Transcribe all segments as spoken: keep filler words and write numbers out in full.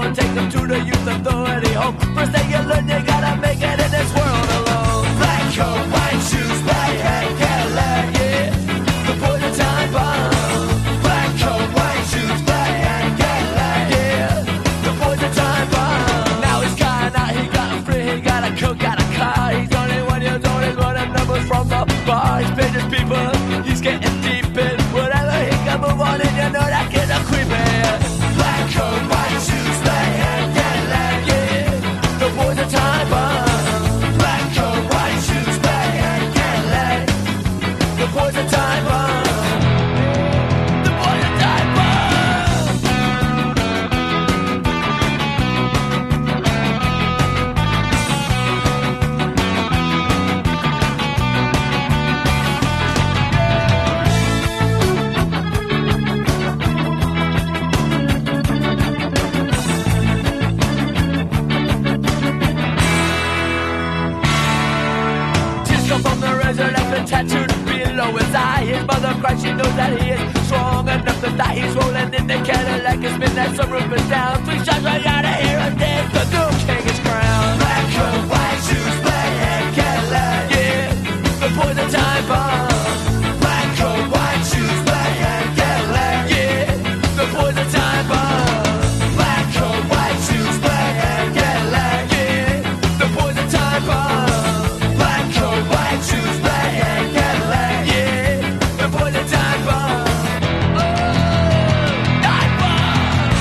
and take them to the youth authority home. First thing you learn, you gotta make it in this world alone. Black coat, white shoes, black hat, Cadillac, yeah. The poison time bomb. Black coat, white shoes, black hat, Cadillac, yeah. The poison time bomb. Now he's kind out, he got free, he got a coat, got a car. He's twenty-one years old, he's running numbers from the bar. He's paging people, he's getting deep in whatever he can move on, and you know that kid's a creepy. Black coat, white shoes, black hat, Cadillac, yeah. The poison time bomb. Black coat, white shoes, black hat, Cadillac. The poison time bomb. The poison time bomb. From the razor that's been tattooed below his eye. His mother cries, she knows that he is strong enough to die. He's rolling in the Cadillac, his midnight, some roof is down. Three shots right out of here and there's the new king is crowned. Black coat, white shoes, black hat, Cadillac, yeah. The poison time bomb. Black coat, white shoes, black hat, Cadillac, yeah. The poison time bomb. Black coat, white shoes, black hat, Cadillac, yeah. The poison time bomb. White shoes, black hat, Cadillac, yeah. The poison time bomb. Oh, time bomb.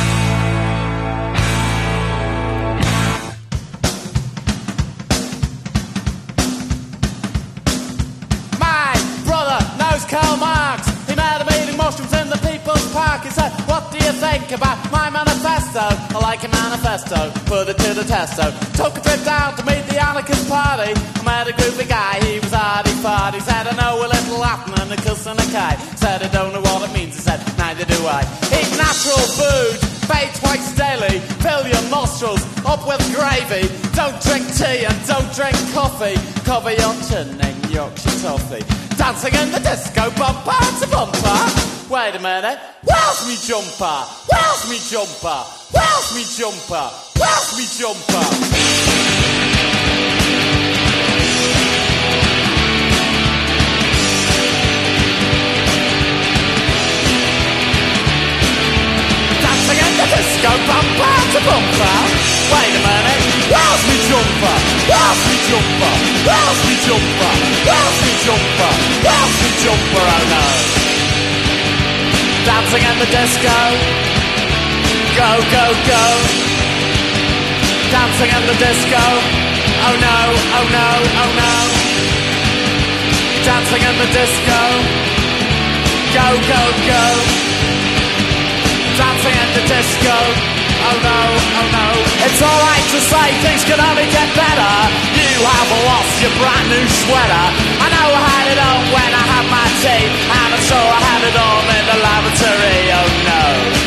My brother knows Karl Marx. He made a meeting mushrooms in the People's Park. He said, what do you think about my manifesto? I like a manifesto, put it to the testo. Took a trip down to meet the anarchist party. I met a groovy guy, he was hardy-fardy. Said, I know a little Latin and a kiss and a K. Said, I don't know what it means. He said, neither do I. Eat natural food, bathe twice daily. Fill your nostrils up with gravy. Don't drink tea and don't drink coffee. Cover your chin in Yorkshire toffee. Dancing in the disco, bumper to bumper. Wait a minute, where's me jumper? Where's me jumper? Where's me jumper? Where's me jumper? Dancing in the disco, bumper to bumper. Wait a minute, where's me jumper? Where's me jumper? Where's me jumper? Where's me jumper? Where's me jumper? Oh no. Dancing in the disco, go, go, go. Dancing in the disco, oh no, oh no, oh no. Dancing in the disco, go, go, go. Dancing in the disco, oh no, oh no. It's alright to say things can only get better. You have lost your brand new sweater. I know I had it on when I had my tea, and I'm sure I had it on in the lavatory, oh no.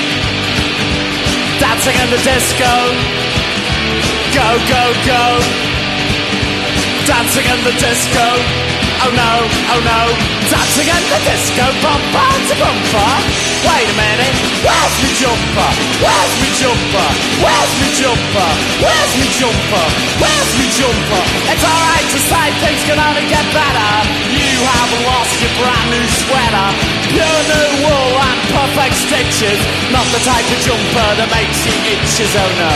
Dancing in the disco, go, go, go. Dancing in the disco, oh no, oh no. Dancing in the disco, bumper to bumper. Wait a minute, where's me jumper? Where's me jumper? Where's me jumper? Where's me jumper? Where's me jumper? It's alright to say things can only get better. You have lost your brand new sweater. Pure new wool and perfect stitches. Not the type of jumper that makes you itches, oh no.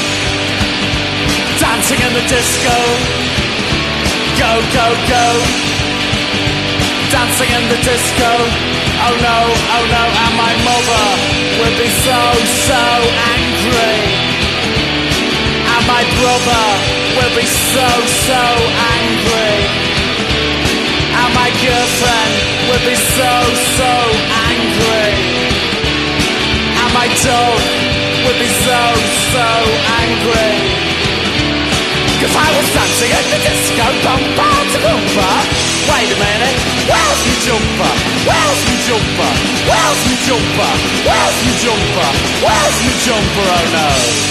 Dancing in the disco, go, go, go. Dancing in the disco, oh no, oh no. And my mother would be so, so angry. And my brother will be so, so angry. And my girlfriend will be so, so angry. And my dog would be so, so angry. Cause I was dancing in the disco, bumper to bumper. Wait a minute, where's me jumper? Where's me jumper? Where's me jumper? Where's me jumper? Where's me jumper? Oh no.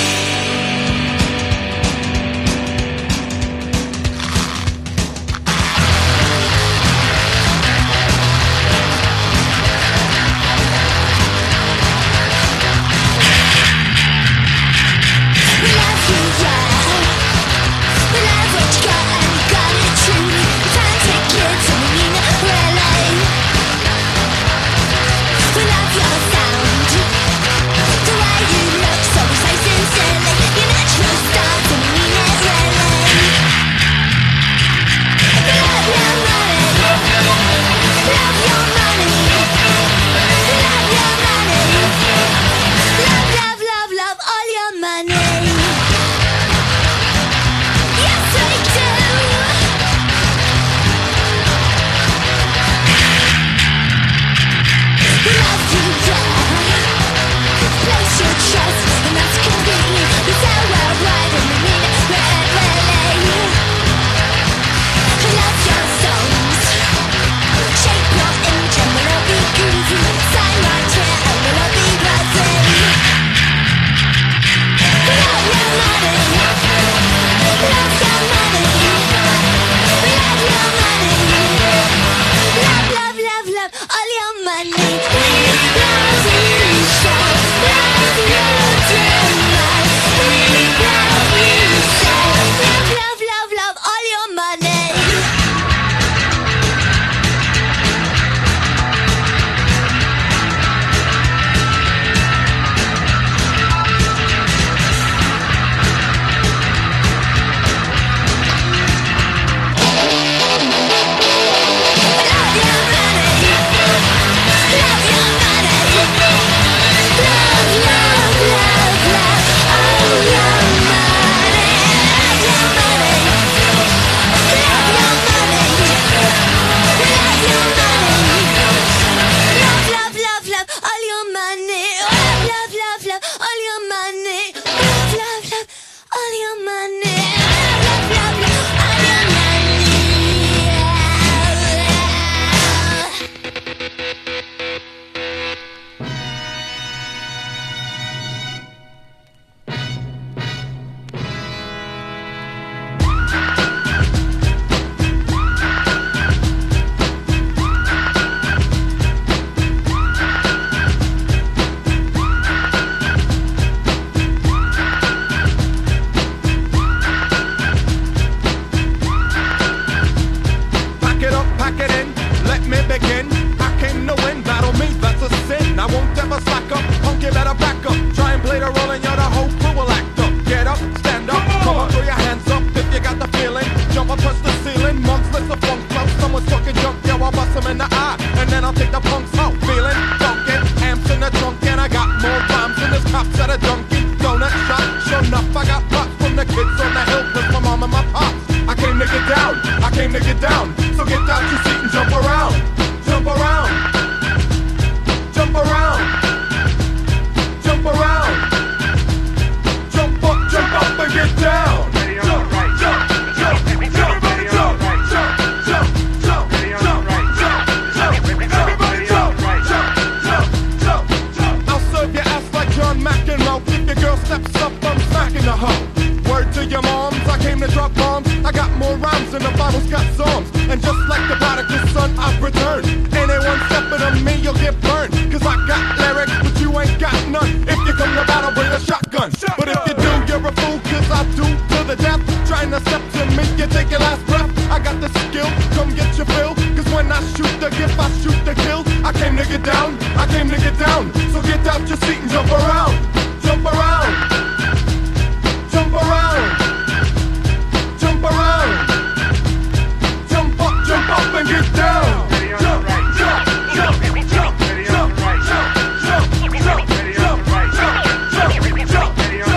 get down. So get out your seat and jump around. Jump around. Jump around. Jump around. Jump up, jump up and get down. Jump, jump, jump, everybody jump, jump, jump, jump, jump, jump, everybody jump, jump, jump, jump, jump. I'll serve your ass like John McEnroe. If your girl steps up, I'm smacking the hoe. Word to your moms, I came to drop bombs. I got more rhymes than the Bible's got psalms. And just like the prodigal son, I've returned. Anyone stepping on me, you'll get burned. Cause I got lyrics, but you ain't got none. If you come to battle, bring a shotgun. But if you do, you're a fool, cause I do to the death. Trying to step to me, you take your last breath. I got the skill, come get your fill. Cause when I shoot the gift, I shoot the kill. I came to get down, I came to get down. So get out your seat and jump around. Jump around. Jump around. Jump around. Jump up, jump up and get down. Jump, jump, jump, jump, jump, jump, jump, jump, jump, jump, jump, jump, jump, jump,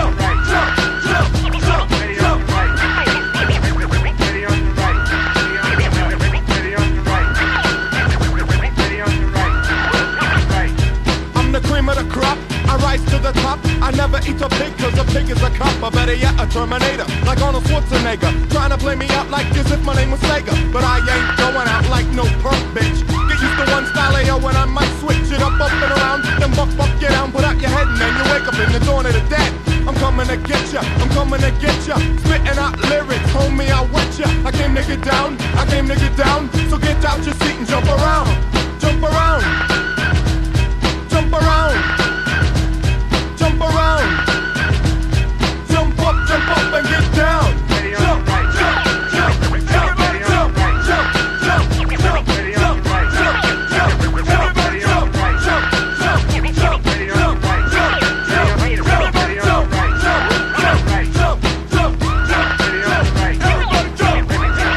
I'm the cream of the crop. I rise to the top. I never eat a pig cause a pig is a cop. Or better yet, a Terminator, like Arnold Schwarzenegger. Trying to play me out like as if my name was Sega. But I ain't going out like no punk bitch. Get used to one style A O and I might switch it up, up and around. Then buck, buck, get down, put out your head and then you wake up in the dawn of the dead. I'm coming to get ya, I'm coming to get ya. Spitting out lyrics, homie, I wet ya. I came to get down, I came to get down. So get out your seat and jump around. Jump around. Jump around. Jump around. Jump up, jump up and get down. Jump, jump, jump, everybody jump, jump, jump, jump, jump, jump, jump, everybody jump, jump, jump, jump, jump, jump, everybody jump, jump, jump, jump, jump, everybody jump,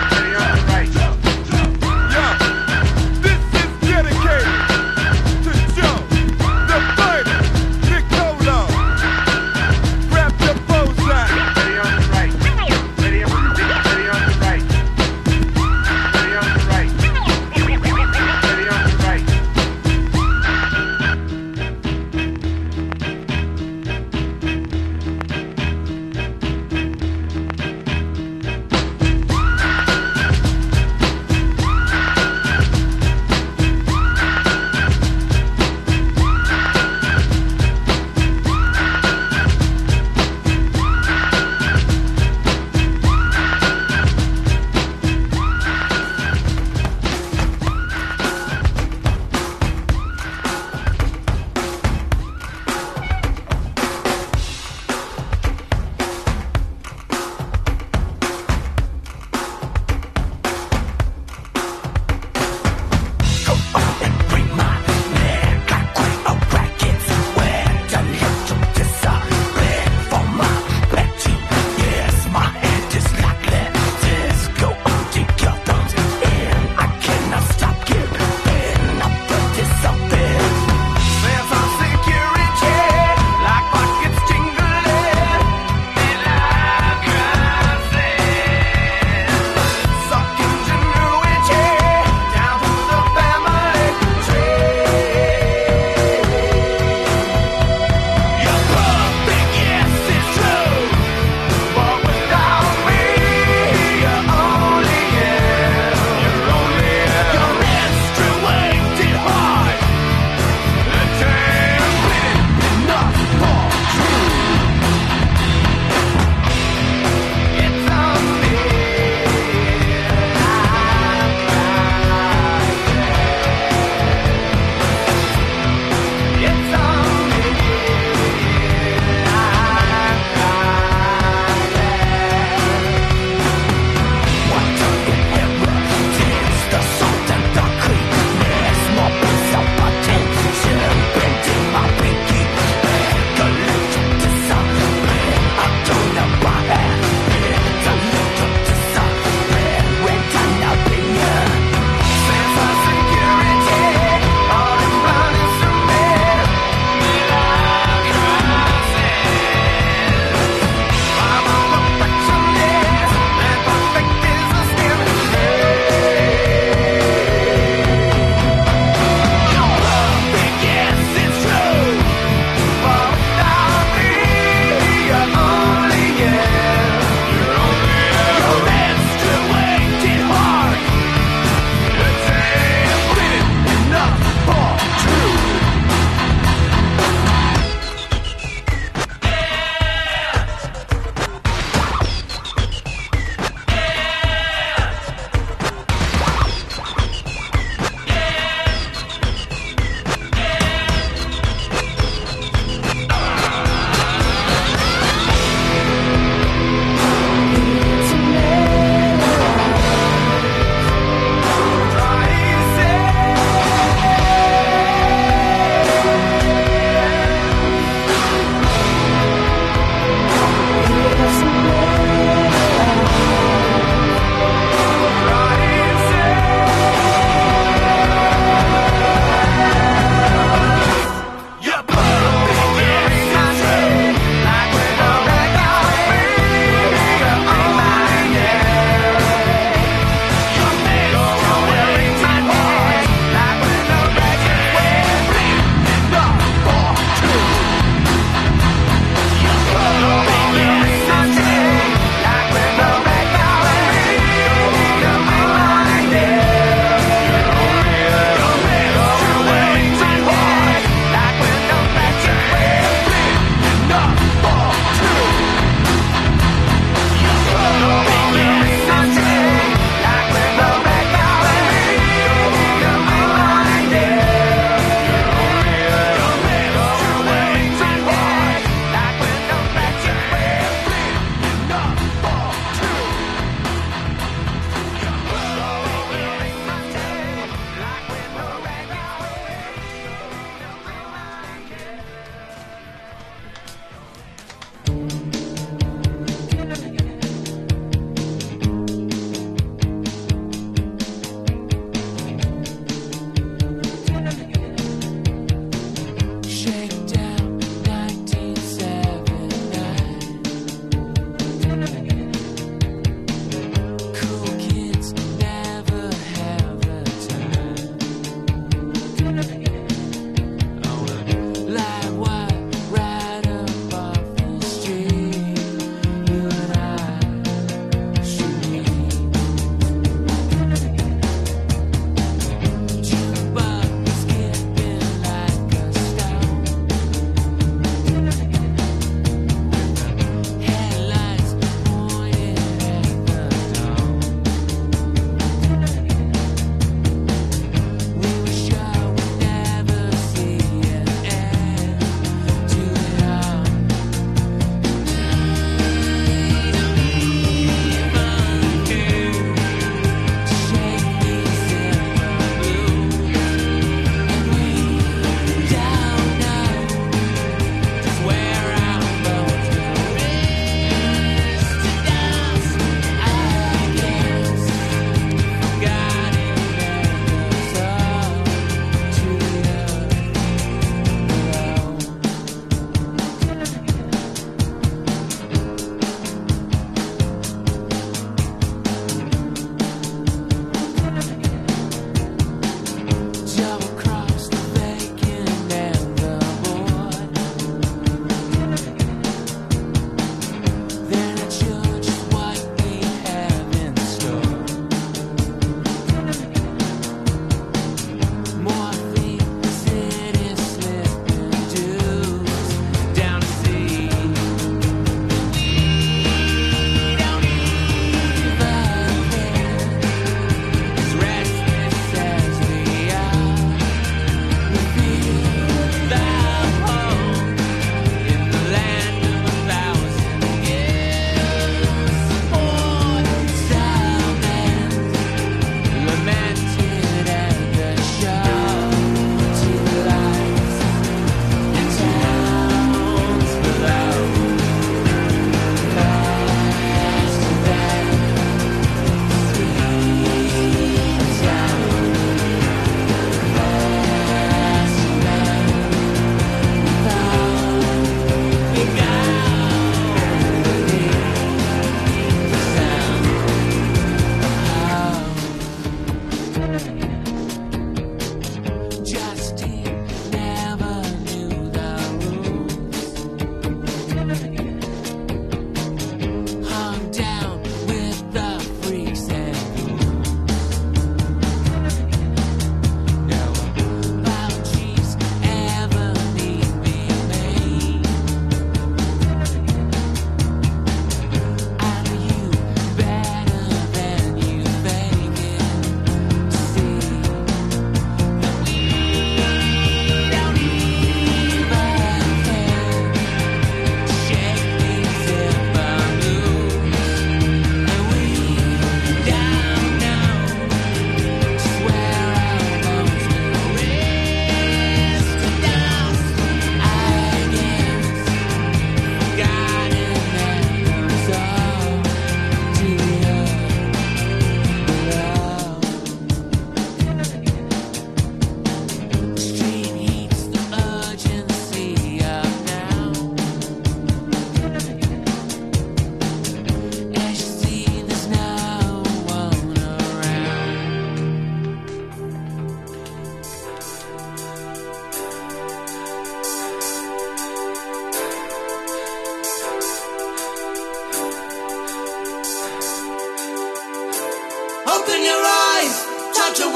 yeah. This is dedicated to Joe, the fighter, Nicola.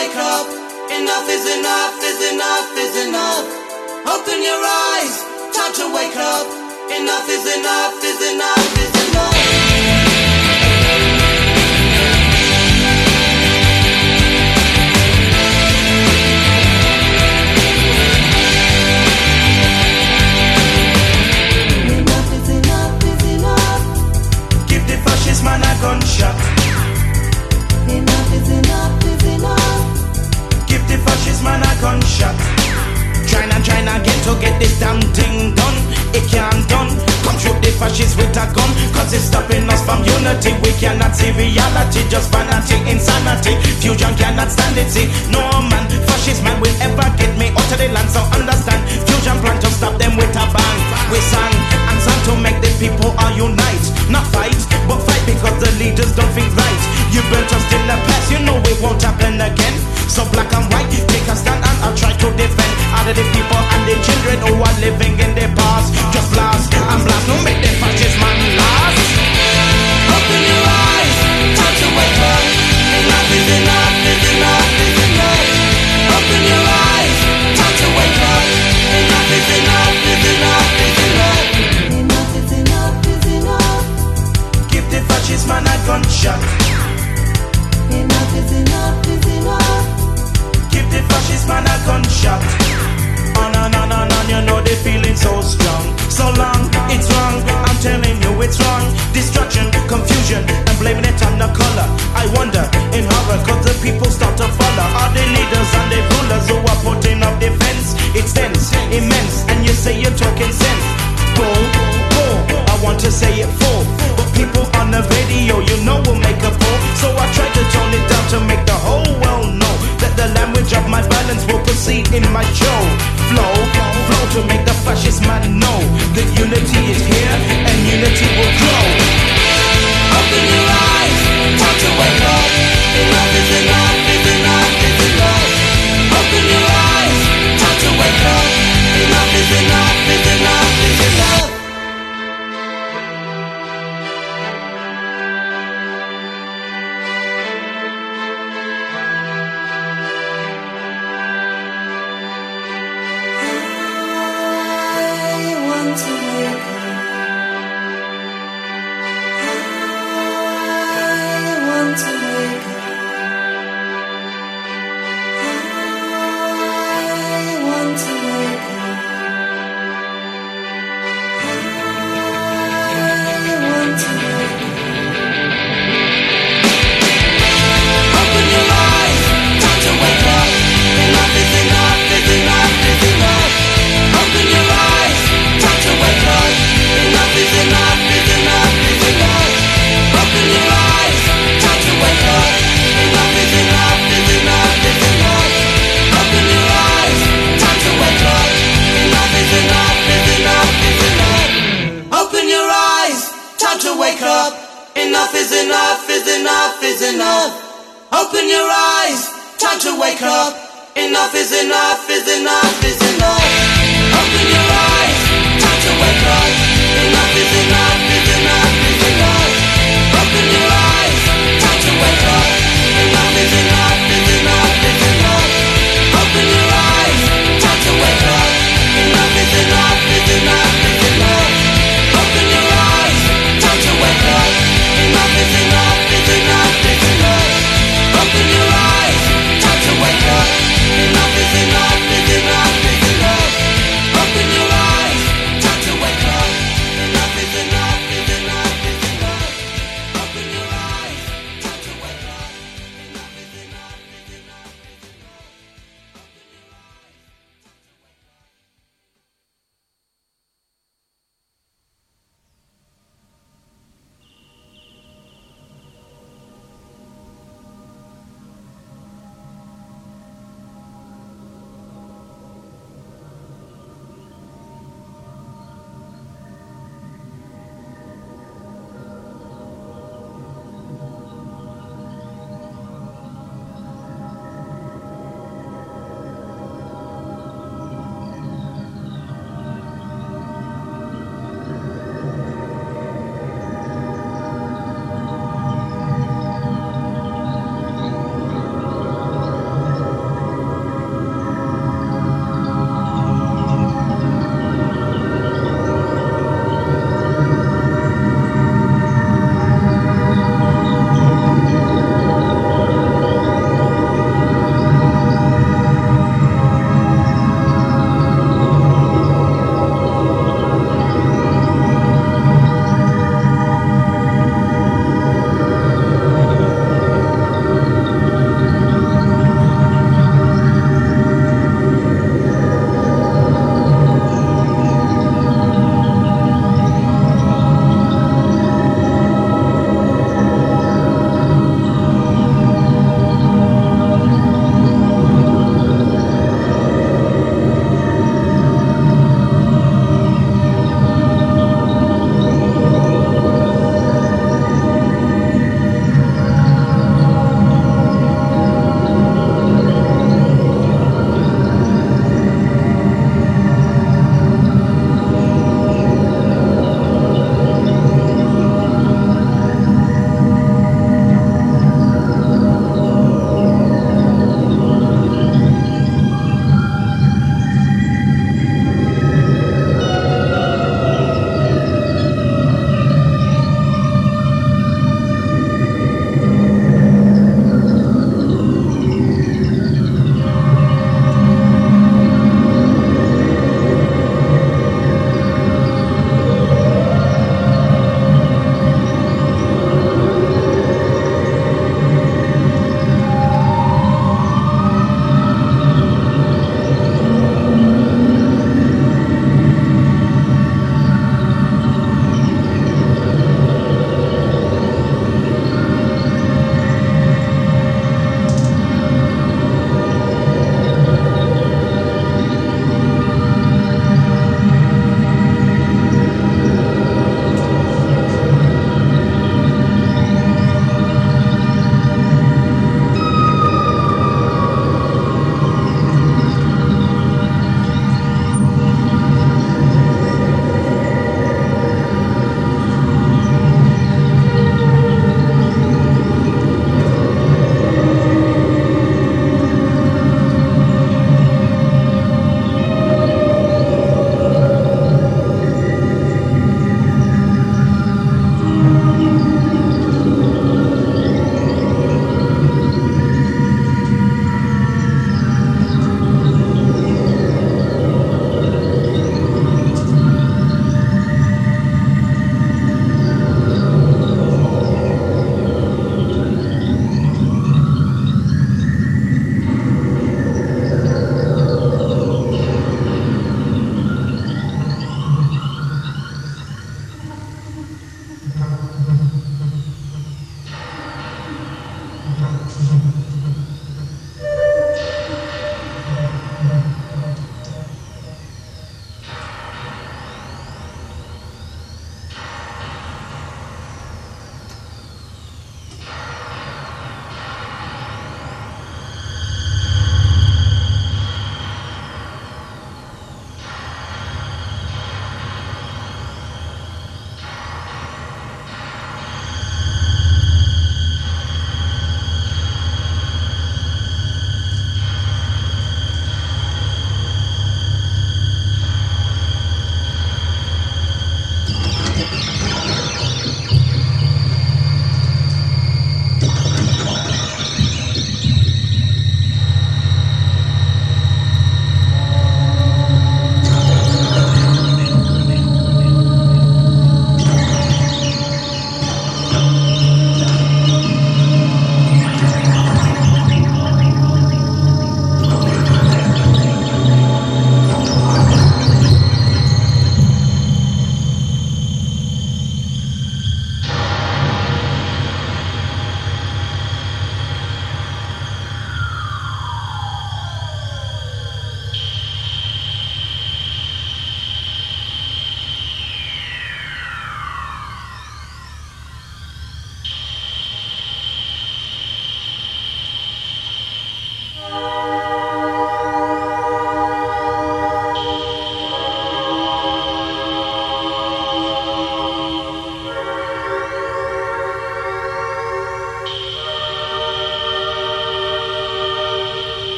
wake up. Enough is enough, is enough, is enough. Open your eyes, time to wake up. Enough is enough, is enough, is enough. Fascist man a gunshot. Enough is enough, is enough. Give the fascist man a gunshot. Tryna, tryna get to get this damn thing done. It can't done. Come shoot the fascists with a gun, cause it's stopping us from unity. We cannot see reality, just fanatic insanity. Fusion cannot stand it, see. No man, fascist man will ever get me out of the land. So understand, fusion plan to stop them with a bang. We sang and sang to make the people all unite. Not fight, but fight because the leaders don't think right. You built us in the past, you know it won't happen again. So black and white, take a stand and I'll try to defend all of the people and the children who are living in the past. Just blast and blast, no make the fascist man last. Open your eyes, time to wake up. Enough is enough, is enough, is enough. Open your eyes, time to wake up. Enough is enough, is enough, is enough. Enough is enough, is enough. Give the fascist man a gunshot. Enough is enough, is enough. Give the fascist man a gunshot. On and on and on, you know they feeling so strong. So long, it's wrong, I'm telling you it's wrong. Destruction, confusion, and blaming it on the color. I wonder, in horror, cause the people start to follow. All the leaders and the rulers who are putting up defense. It's tense, immense, and you say you're talking sense. Bull, bull, I want to say it full. But people on the radio, you know will make a fool. So I try to tone it down to make the whole world know that the language of my violence will proceed in my show. Flow, flow to make the fascist man know that unity is here and unity will grow. Open your eyes, time to wake up. Enough is enough, is enough, is enough. Open your eyes, time to wake up. Enough is enough, is enough, is enough. Enough is enough, is enough, is enough. Open your eyes, time to wake up. Enough is enough, is enough, is enough. Open your eyes, time to wake up. Enough is enough, is enough, is enough. Open your eyes, time to wake up. Enough is enough, is enough, is enough. Open your eyes, time to wake up. Enough is enough, is enough, is enough. Open your eyes, time to wake up. Enough is enough, is enough, is enough. Open your eyes, time to wake up. Enough is enough, is enough, is enough. Open your eyes, time to wake up. Enough is enough.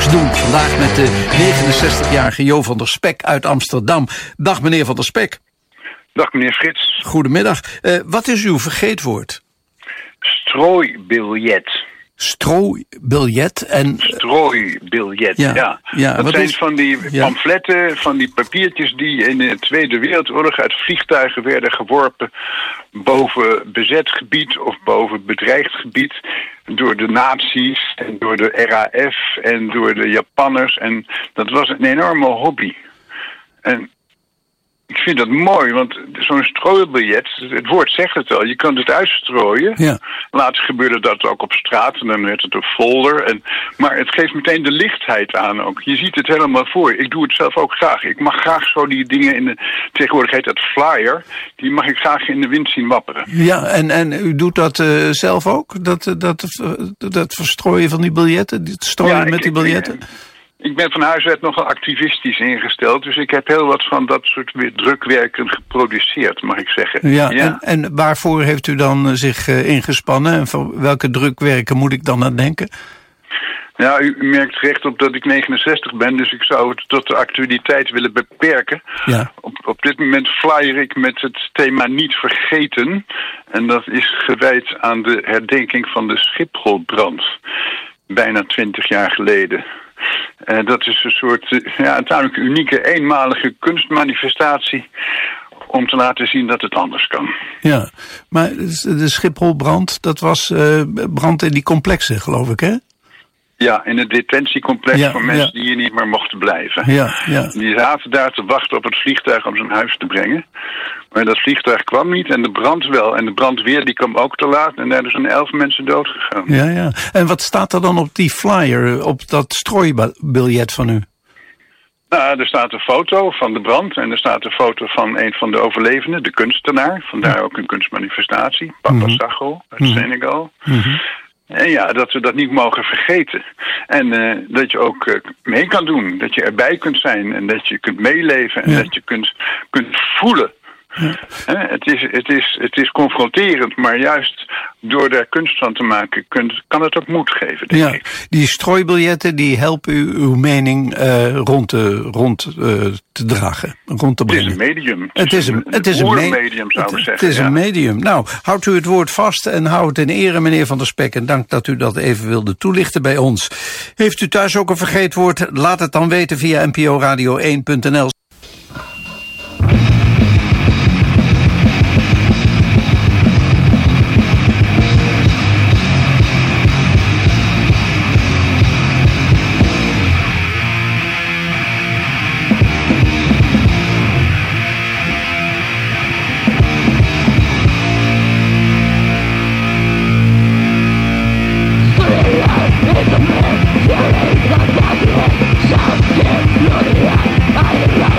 Niks doen. Vandaag met de negenenzestigjarige Jo van der Spek uit Amsterdam. Dag meneer van der Spek. Dag meneer Frits. Goedemiddag. Uh, wat is uw vergeetwoord? Strooibiljet. Strooibiljet en... Strooibiljet, ja. ja. ja dat wat zijn is... van die ja. pamfletten, van die papiertjes die in de Tweede Wereldoorlog uit vliegtuigen werden geworpen boven bezet gebied of boven bedreigd gebied door de nazi's en door de R A F en door de Japanners. En dat was een enorme hobby. En ik vind dat mooi, want zo'n strooibiljet, het woord zegt het al, je kan het uitstrooien. Ja. Laatst gebeurde dat ook op straat en dan werd het een folder. En, maar het geeft meteen de lichtheid aan ook. Je ziet het helemaal voor. Ik doe het zelf ook graag. Ik mag graag zo die dingen in de, tegenwoordig heet dat flyer, die mag ik graag in de wind zien wapperen. Ja, en, en u doet dat uh, zelf ook? Dat, dat, dat, dat verstrooien van die biljetten? Het strooien ja, met ik, die biljetten? Ik, Ik ben van huis uit nogal activistisch ingesteld, dus ik heb heel wat van dat soort weer drukwerken geproduceerd, mag ik zeggen. Ja, ja. En, en waarvoor heeft u dan zich uh, ingespannen en voor welke drukwerken moet ik dan aan denken? Ja, u merkt recht op dat ik negenenzestig ben, dus ik zou het tot de actualiteit willen beperken. Ja. Op, op dit moment flyer ik met het thema niet vergeten. En dat is gewijd aan de herdenking van de Schipholbrand, bijna twintig jaar geleden. Uh, dat is een soort, uh, ja, een tamelijk unieke, eenmalige kunstmanifestatie om te laten zien dat het anders kan. Ja, maar de Schipholbrand, dat was uh, brand in die complexen, geloof ik, hè? Ja, in het detentiecomplex ja, voor mensen ja. die hier niet meer mochten blijven. Ja, ja. Die zaten daar te wachten op het vliegtuig om ze naar huis te brengen. Maar dat vliegtuig kwam niet en de brand wel. En de brandweer die kwam ook te laat en daar zijn elf mensen dood gegaan. Ja, ja. En wat staat er dan op die flyer, op dat strooibiljet van u? Nou, er staat een foto van de brand en er staat een foto van een van de overlevenden, de kunstenaar. Vandaar ook een kunstmanifestatie, Papa mm-hmm. Sacho uit mm-hmm. Senegal. Mm-hmm. En ja, dat we dat niet mogen vergeten. En uh, dat je ook uh, mee kan doen. Dat je erbij kunt zijn en dat je kunt meeleven en ja. dat je kunt, kunt voelen. Ja. He, het, is, het, is, het is confronterend, maar juist door daar kunst van te maken kunt, kan het ook moed geven, denk ja, ik. Die strooibiljetten die helpen u uw mening uh, rond, te, rond uh, te dragen, rond te brengen. Het is een medium. Het is een, het is een, een medium, zou ik het, zeggen. Het is ja. een medium. Nou, houdt u het woord vast en houdt het in ere, meneer Van der Spek. En dank dat u dat even wilde toelichten bij ons. Heeft u thuis ook een vergeetwoord? Laat het dan weten via n p o radio één punt n l. I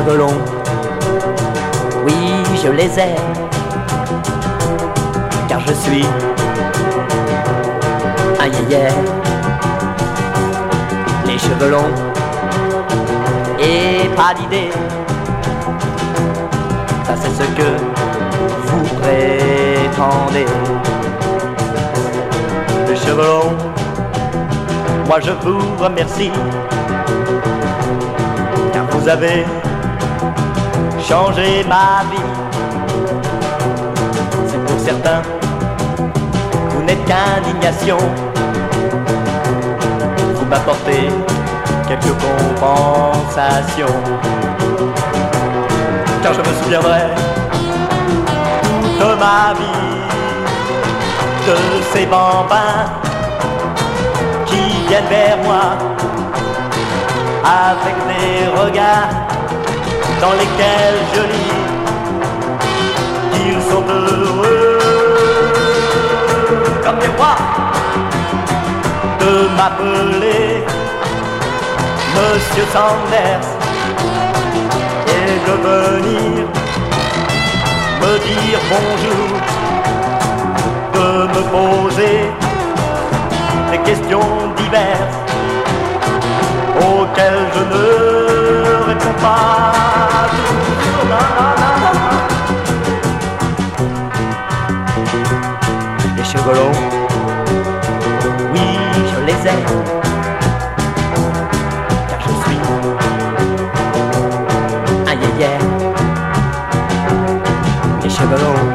cheveux longs, oui je les aime, car je suis un yéyé. Les cheveux longs et pas d'idée, ça c'est ce que vous prétendez. Les cheveux longs, moi je vous remercie, car vous avez changé ma vie. C'est pour certains, vous n'êtes qu'indignation, vous m'apportez quelques compensations, car je me souviendrai toute ma vie de ces bambins qui viennent vers moi avec des regards dans lesquels je lis qu'ils sont heureux comme des rois de m'appeler Monsieur Sanders et de venir me dire bonjour, de me poser des questions diverses auxquelles je ne réponds pas toujours. Les cheveux longs, oui je les aime, car je suis un yéyé. Les cheveux longs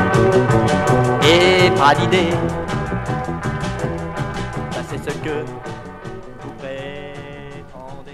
et pas d'idée, ça c'est ce que vous prétendez.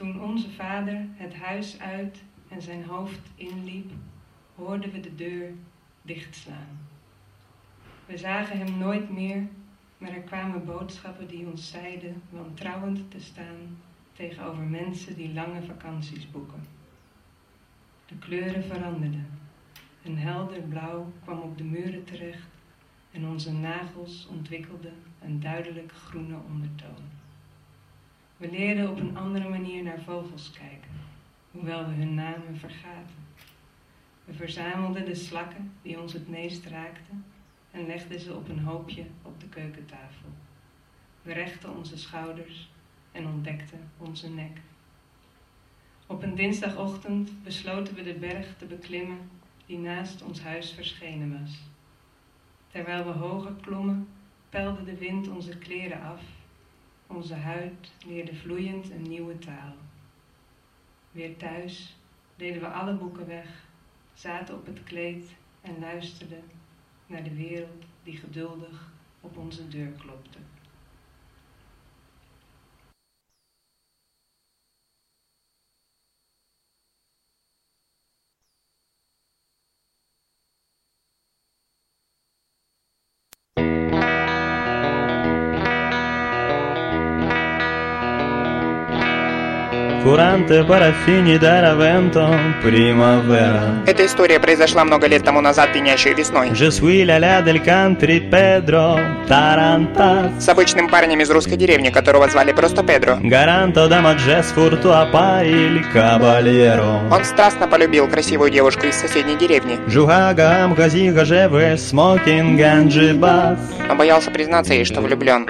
Toen onze vader het huis uit en zijn hoofd inliep, hoorden we de deur dichtslaan. We zagen hem nooit meer, maar er kwamen boodschappen die ons zeiden wantrouwend te staan tegenover mensen die lange vakanties boeken. De kleuren veranderden. Een helder blauw kwam op de muren terecht en onze nagels ontwikkelden een duidelijk groene ondertoon. We leerden op een andere manier naar vogels kijken, hoewel we hun namen vergaten. We verzamelden de slakken die ons het meest raakten en legden ze op een hoopje op de keukentafel. We rechten onze schouders en ontdekten onze nek. Op een dinsdagochtend besloten we de berg te beklimmen die naast ons huis verschenen was. Terwijl we hoger klommen, peilde de wind onze kleren af. Onze huid leerde vloeiend een nieuwe taal. Weer thuis deden we alle boeken weg, zaten op het kleed en luisterden naar de wereld die geduldig op onze deur klopte. Curante paraffini d'aravento primavera. Эта история произошла много лет тому назад, пьянящей весной. Je suis la del country Pedro Tarantas. С обычным парнем из русской деревни, которого звали просто Педро. Garanto da maggior sfortuna il cavaliero. Он страстно полюбил красивую девушку из соседней деревни. Жугагам газига живе smoking and jibas. Но боялся признаться ей, что влюблен.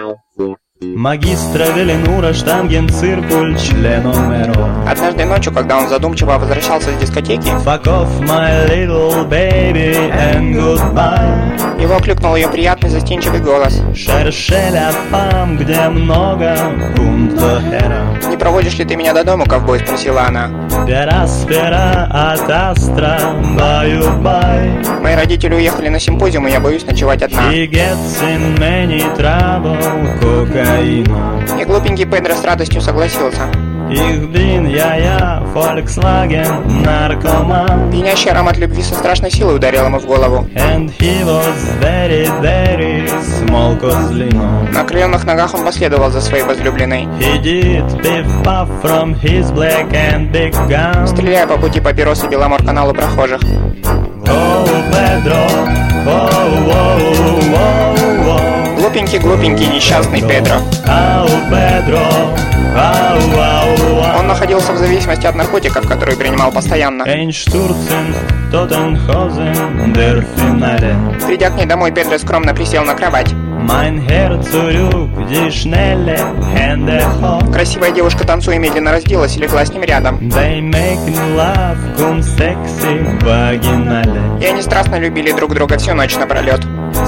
Магистра Веленура штанген циркуль членомеро. Однажды ночью, когда он задумчиво возвращался с дискотеки, Fuck off my little baby and goodbye. Его окликнул ее приятный застенчивый голос. Шершеля пам, где много пунто хера. Не проводишь ли ты меня до дома, ковбой? Спросила она. Пера спера от астра, баю-бай. Мои родители уехали на симпозиум, и я боюсь ночевать одна. He gets in many trouble, cocaine. И глупенький Педро с радостью согласился. Ich bin ja ja Volkswagen наркоман. Пьянящий аромат любви со страшной силой ударил ему в голову. And he was very, very small козлино. На окрыленных ногах он последовал за своей возлюбленной. He did piff-puff from his black and big gun. Стреляя по пути папиросы Беломор-каналу прохожих. Oh, Pedro, oh, oh, oh, oh. Глупенький, глупенький, несчастный Педро. Oh, Pedro, oh, oh, oh. Он находился в зависимости от наркотиков, которые принимал постоянно. Einstürzen, Totenhausen, der Finale. Придя к ней домой, Педро скромно присел на кровать. Mein Herz zurück, die schnelle Hände hoch. Красивая девушка, танцуя, медленно разделась и легла с ним рядом. They make love, cum sexy vaginale. И они страстно любили друг друга всю ночь напролет.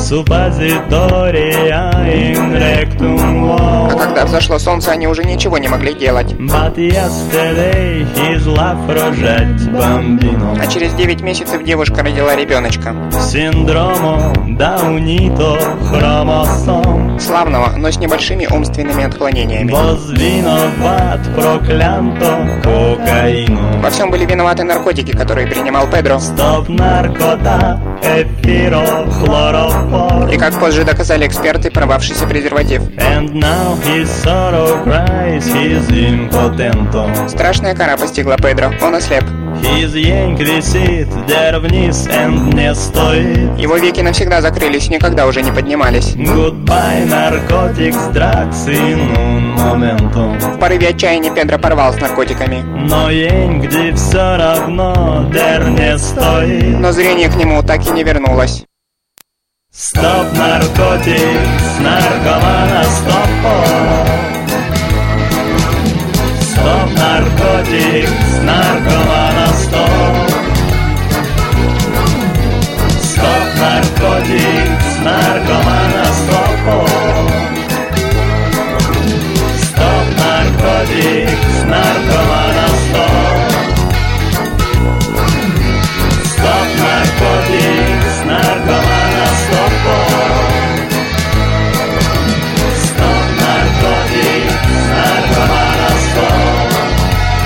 Suppositoria in rectum wow. А когда взошло солнце, они уже ничего не могли делать. But yesterday his love roject bambino. А через девять месяцев девушка родила ребеночка. Синдромо Даунито хромосом. Славного, но с небольшими умственными отклонениями. Возвиноват проклянто кокаину. Во всем были виноваты наркотики, которые принимал Педро. Стоп наркота, эфиро, и как позже доказали эксперты, порвавшийся презерватив. And now his sorrow cries, he's impotento. Страшная кара постигла Педро, он ослеп. His yank висит, der вниз and не стоит. Его веки навсегда закрылись, никогда уже не поднимались. Goodbye, narcotics, drugs in un momento. В порыве отчаяния Педро порвал с наркотиками. Но yank все равно, der не стоит. Но зрение к нему так и не вернулось. Стоп, наркотикс, наркомана, стоп. Стоп, наркотикс, наркомана, стоп. Стоп, наркотикс, наркомана, стоп. Стоп, наркотикс, наркомана, стоп. Стоп, наркотикс, наркомана, стоп. Стоп, наркотикс, наркомана, стоп.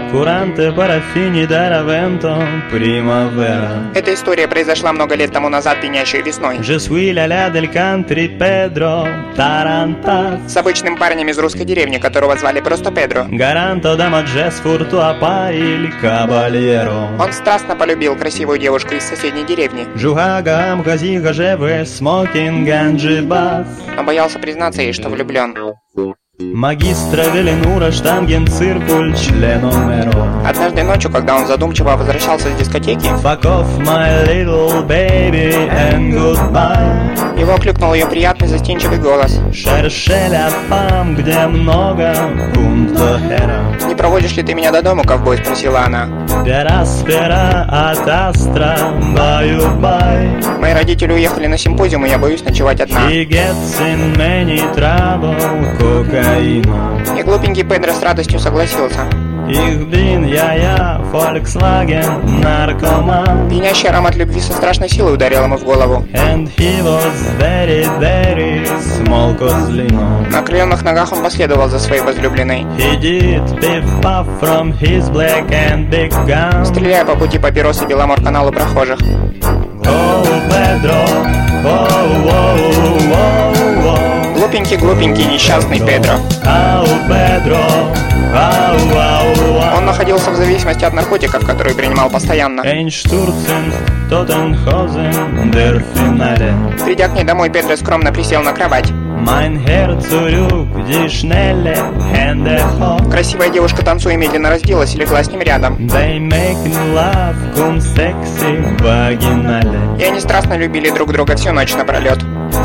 Curante paraffini d'aravento primavera. Эта история произошла много лет тому назад, пьянящей весной. Je suis l'aile del country Pedro Tarantas. С обычным парнем из русской деревни, которого звали просто Педро. Garanto da maggior sfurto a pari il cavaliero. Он страстно полюбил красивую девушку из соседней деревни. Жугагам газига живе smoking and jibas. Но боялся признаться ей, что влюблен. Магистра Веленура штанген циркуль членомеро. Однажды ночью, когда он задумчиво возвращался с дискотеки, Fuck off my little baby and goodbye. Его окликнул ее приятный застенчивый голос. Cherche la femme, где много punto hera. Не проводишь ли ты меня до дома, ковбой? Спросила она. Per aspera ad astra, bye-bye. Мои родители уехали на симпозиум, и я боюсь ночевать одна. She gets in many trouble, cocaine. И глупенький Педро с радостью согласился. Ich bin я я Volkswagen наркоман. Пьянящий аромат любви со страшной силой ударил ему в голову. And he was very, very small козлино. На окрыленных ногах он последовал за своей возлюбленной. He did piff-puff from his black and big gun. Стреляя по пути папиросы Беломор-каналу прохожих. Oh, Pedro, oh, oh, oh, oh. Глупенький, глупенький, несчастный Педро. Oh, Pedro, oh, oh, oh. Он находился в зависимости от наркотиков, которые принимал постоянно. Einstürzen, Totenhausen, der Finale. Придя к ней домой, Педро скромно присел на кровать. Mein Herz zurück, die schnelle Hände hoch. Красивая девушка, танцуя, медленно разделась и легла с ним рядом. They make love, cum sexy vaginale. И они страстно любили друг друга всю ночь напролет.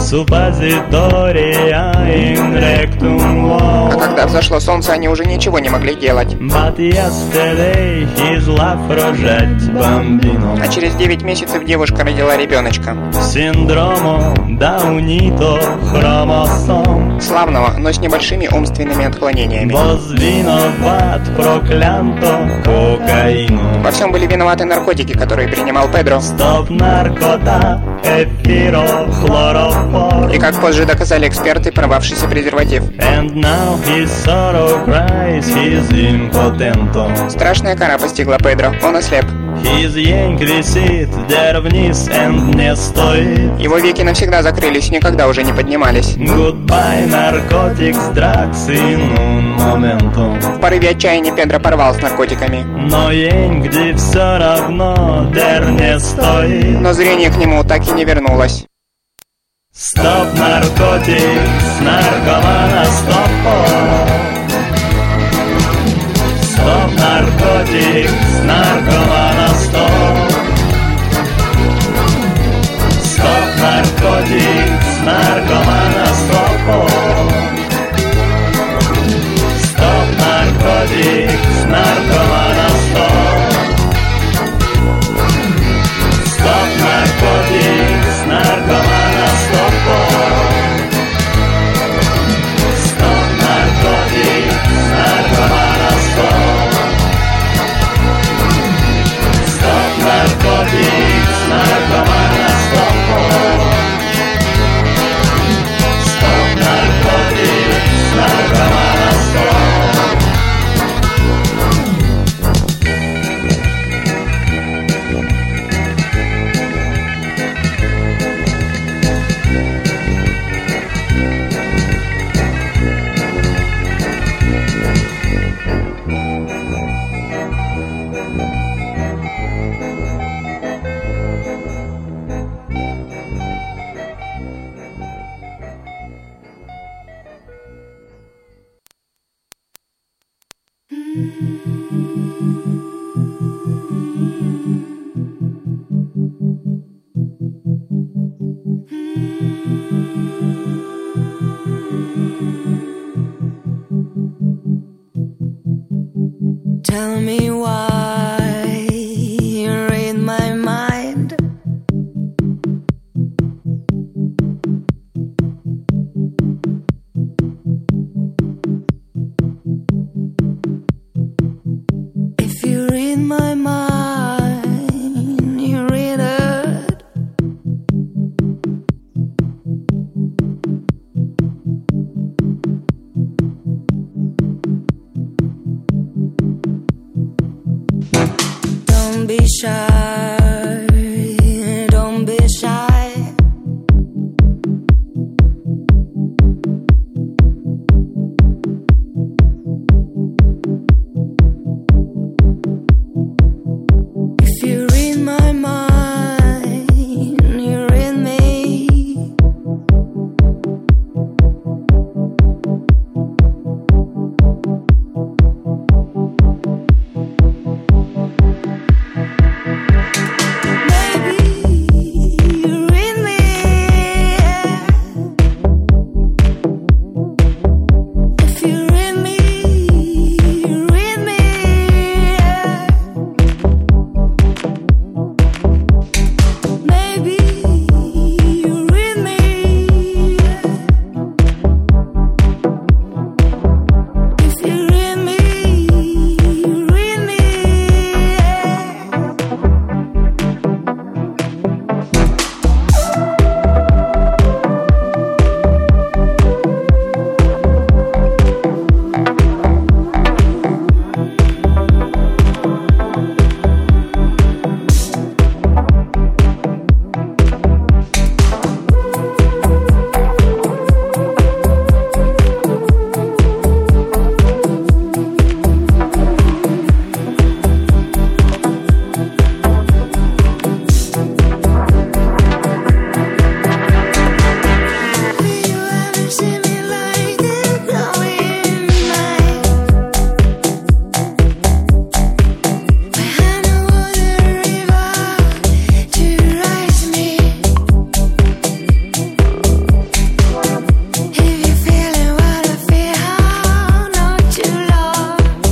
Suppositoria in rectum wow. А когда взошло солнце, они уже ничего не могли делать. But yesterday his love рожать bambino. А через девять месяцев девушка родила ребеночка. Синдромо Даунито хромосом. Славного, но с небольшими умственными отклонениями. Возвиноват проклянто кокаину. Во всем были виноваты наркотики, которые принимал Педро. Стоп наркота, эфиро, хлорофор. И как позже доказали эксперты, порвавшийся презерватив. And now his sorrow cries, he's impotento. Страшная кара постигла Педро, он ослеп. His yank висит, der вниз and не стоит. Его веки навсегда закрылись, никогда уже не поднимались. Goodbye, narcotics, drugs in un momento. В порыве отчаяния Педро порвал с наркотиками. Но янг все равно, der не стоит. Но зрение к нему так и не вернулось. Стоп, наркотикс, наркомана, стоп. Стоп, наркотикс, наркомана, стоп. Стоп, наркотикс, наркомана, стоп. Стоп, наркотикс, наркомана, стоп. Стоп, наркотикс, наркомана, стоп. Стоп, наркотикс, наркомана, стоп. Стоп, наркотикс, наркомана, стоп. Стоп, наркотикс, наркомана, стоп.